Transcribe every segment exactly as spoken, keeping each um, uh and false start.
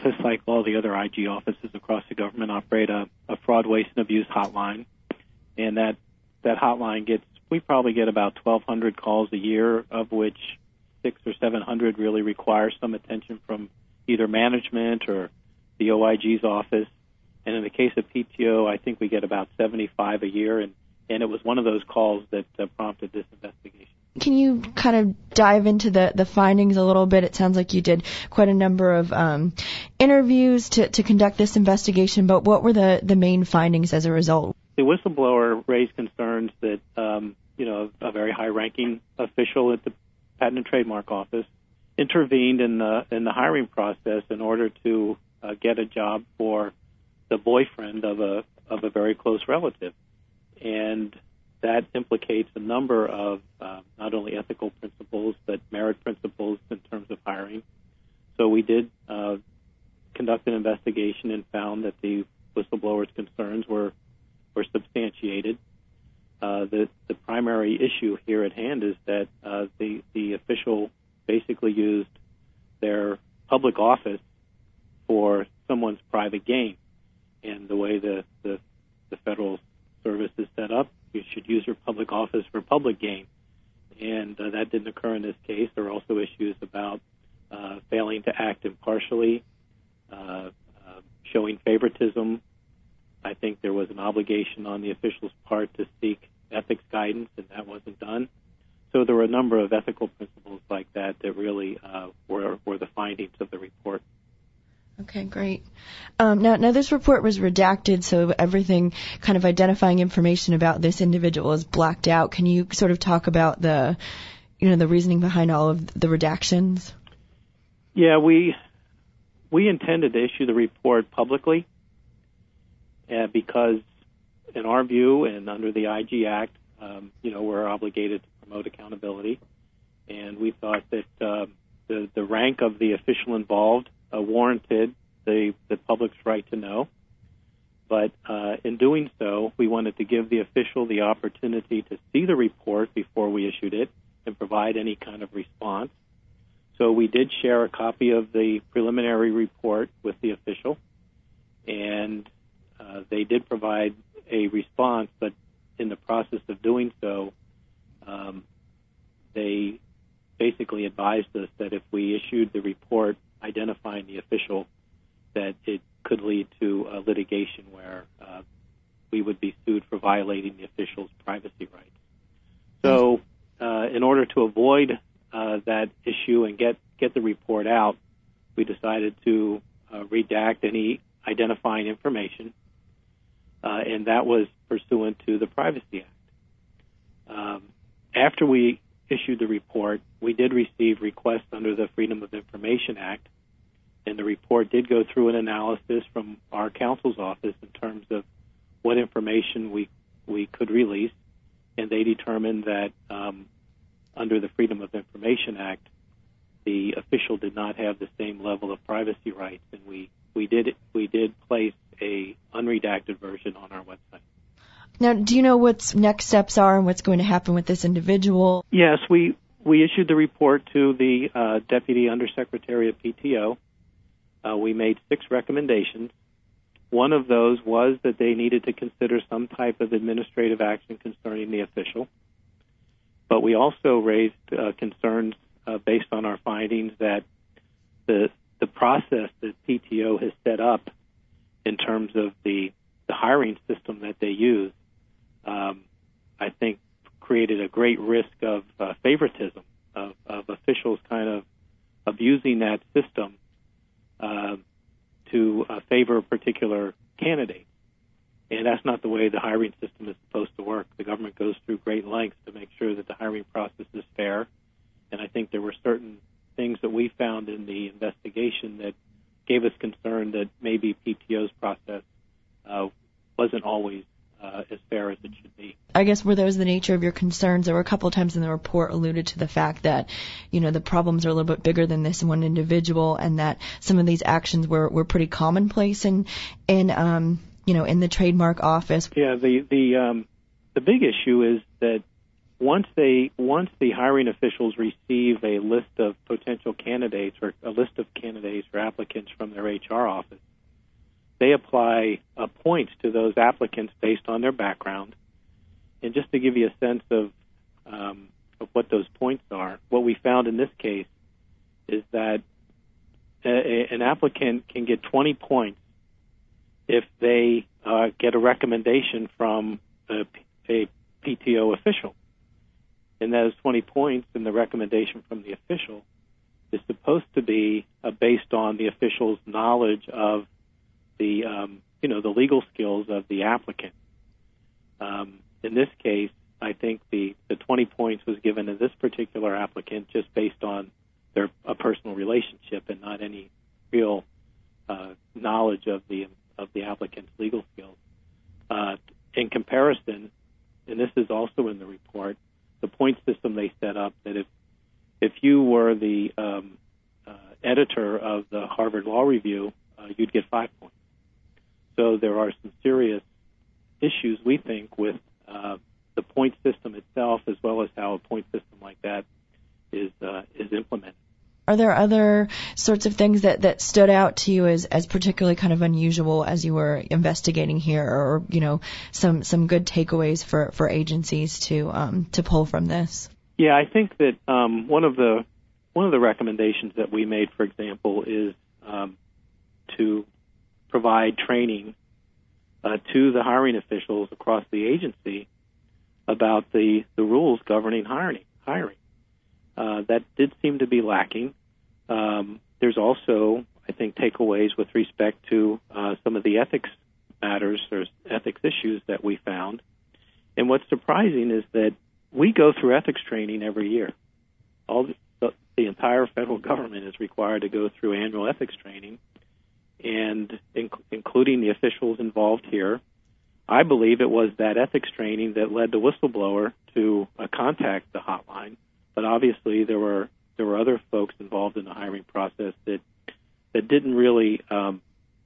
office, like all the other I G offices across the government, operate a, a fraud, waste, and abuse hotline. And that, that hotline gets, we probably get about twelve hundred calls a year, of which six or seven hundred really require some attention from either management or the O I G's office. And in the case of P T O, I think we get about seventy-five a year, and, and it was one of those calls that uh, prompted this investigation. Can you kind of dive into the, the findings a little bit? It sounds like you did quite a number of um, interviews to, to conduct this investigation, but what were the, the main findings as a result? The whistleblower raised concerns that, um, you know, a very high-ranking official at the Patent and Trademark Office intervened in the, in the hiring process in order to uh, get a job for the boyfriend of a of a very close relative. And that implicates a number of uh, not only ethical principles, but merit principles in terms of hiring. So we did uh, conduct an investigation and found that the whistleblower's concerns were, were substantiated. Uh, the, the primary issue here at hand is that uh, the, the official basically used their public office for someone's private gain. And the way the, the, the federal service is set up, you should use your public office for public gain. And uh, that didn't occur in this case. There are also issues about uh, failing to act impartially, uh, uh, showing favoritism. I think there was an obligation on the official's part to seek ethics guidance, and that wasn't done. So there were a number of ethical principles like that that really uh, were, were the findings of the report. Okay, great. Um, now, now this report was redacted, so everything kind of identifying information about this individual is blacked out. Can you sort of talk about the, you know, the reasoning behind all of the redactions? Yeah, we we intended to issue the report publicly uh, because, in our view, and under the I G Act, um, you know, we're obligated to promote accountability, and we thought that uh, the the rank of the official involved Uh, warranted the, the public's right to know. But uh, in doing so, we wanted to give the official the opportunity to see the report before we issued it and provide any kind of response. So we did share a copy of the preliminary report with the official, and uh, they did provide a response, but in the process of doing so, um, they basically advised us that if we issued the report identifying the official, that it could lead to a litigation where uh, we would be sued for violating the official's privacy rights. So uh, in order to avoid uh, that issue and get, get the report out, we decided to uh, redact any identifying information, uh, and that was pursuant to the Privacy Act. Um, after we issued the report, we did receive requests under the Freedom of Information Act, and the report did go through an analysis from our counsel's office in terms of what information we we could release, and they determined that um, under the Freedom of Information Act, the official did not have the same level of privacy rights, and we we did we did place a unredacted version on our website. Now, do you know what next steps are and what's going to happen with this individual? Yes, we, we issued the report to the uh, Deputy Undersecretary of P T O. Uh, we made six recommendations. One of those was that they needed to consider some type of administrative action concerning the official. But we also raised uh, concerns uh, based on our findings that the the process that P T O has set up in terms of the, the hiring system that they use, um, I think created a great risk of uh, favoritism, of, of officials kind of abusing that system uh, to uh, favor a particular candidate. And that's not the way the hiring system is supposed to work. The government goes through great lengths to make sure that the hiring process is fair. And I think there were certain things that we found in the investigation that gave us concern that maybe P T O's process uh, wasn't always uh, as fair as it should be. I guess were those the nature of your concerns? There were a couple of times in the report alluded to the fact that, you know, the problems are a little bit bigger than this in one individual, and that some of these actions were, were pretty commonplace in, in um, you know, in the trademark office. Yeah, the the um, the big issue is that once they once the hiring officials receive a list of potential candidates or a list of candidates or applicants from their H R office, they apply uh, points to those applicants based on their background. And just to give you a sense of um, of what those points are, what we found in this case is that a, a, an applicant can get twenty points if they uh, get a recommendation from a, a P T O official. And those twenty points in the recommendation from the official is supposed to be uh, based on the official's knowledge of the, um, you know, the legal skills of the applicant. Um, in this case, I think the, the twenty points was given to this particular applicant just based on their a personal relationship and not any real uh, knowledge of the of the applicant's legal skills. Uh, in comparison, and this is also in the report, the point system they set up that if if you were the um, uh, editor of the Harvard Law Review, uh, you'd get five points. So there are some serious issues, we think, with uh, the point system itself, as well as how a point system like that is uh, is implemented. Are there other sorts of things that, that stood out to you as, as particularly kind of unusual as you were investigating here, or, you know, some, some good takeaways for, for agencies to um, to pull from this? Yeah, I think that um, one of the one of the recommendations that we made, for example, is um, to provide training uh, to the hiring officials across the agency about the, the rules governing hiring. hiring. Uh, that did seem to be lacking. Um, there's also, I think, takeaways with respect to uh, some of the ethics matters or ethics issues that we found. And what's surprising is that we go through ethics training every year. All the, the entire federal government is required to go through annual ethics training, and in, including the officials involved here. I believe it was that ethics training that led the whistleblower to uh, contact the hotline. But obviously, there were there were other folks involved in the hiring process that that didn't really um,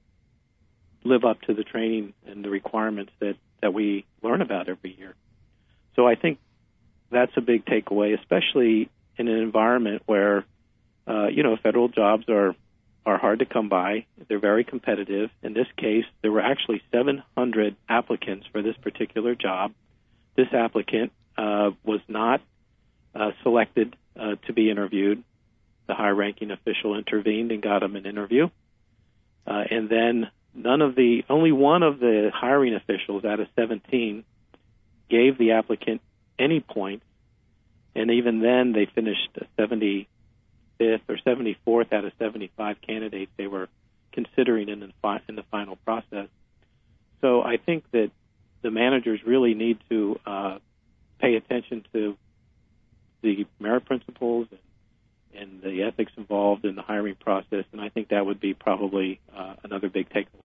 live up to the training and the requirements that, that we learn about every year. So I think that's a big takeaway, especially in an environment where uh, you know federal jobs are are hard to come by. They're very competitive. In this case, there were actually seven hundred applicants for this particular job. This applicant uh, was not Uh, selected uh, to be interviewed. The high-ranking official intervened and got him an interview. Uh, and then none of the, only one of the hiring officials out of seventeen gave the applicant any points. And even then, they finished seventy-fifth or seventy-fourth out of seventy-five candidates they were considering in the, fi- in the final process. So I think that the managers really need to uh, pay attention to the merit principles and, and the ethics involved in the hiring process, and I think that would be probably uh, another big takeaway.